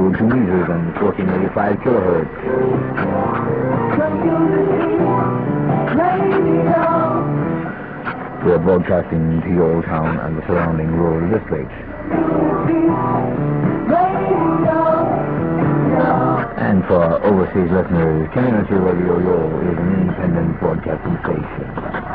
to meters and 1485 kilohertz. We're broadcasting to your town and the surrounding rural districts. And for our overseas listeners, Community Radio is an independent broadcasting station.